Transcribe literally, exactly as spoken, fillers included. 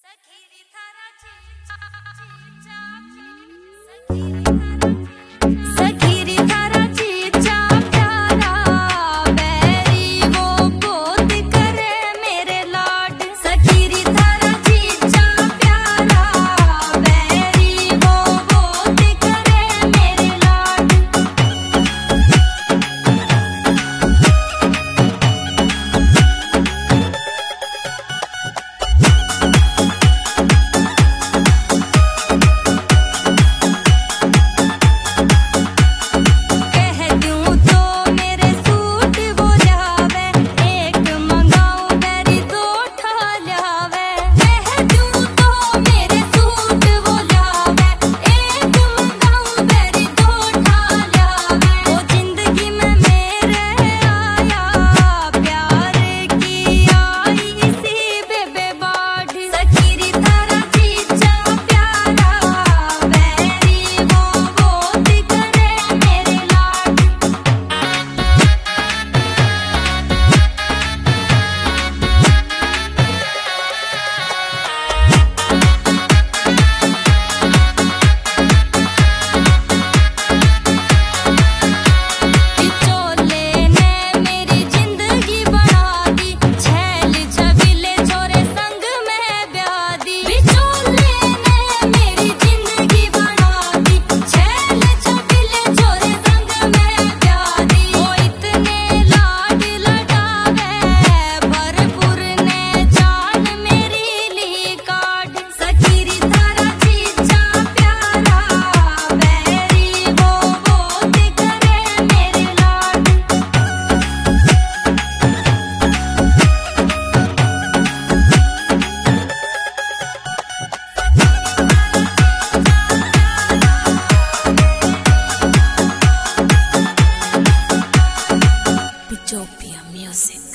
सखीरी थारा चीचा चीचा सखीरी थारा सखीरी थारा चीचा प्यारा बैरी वो गोद करे मेरे लाड सखीरी थारा चीचा प्यारा बैरी वो गोद करे मेरे लाड Utopia Music.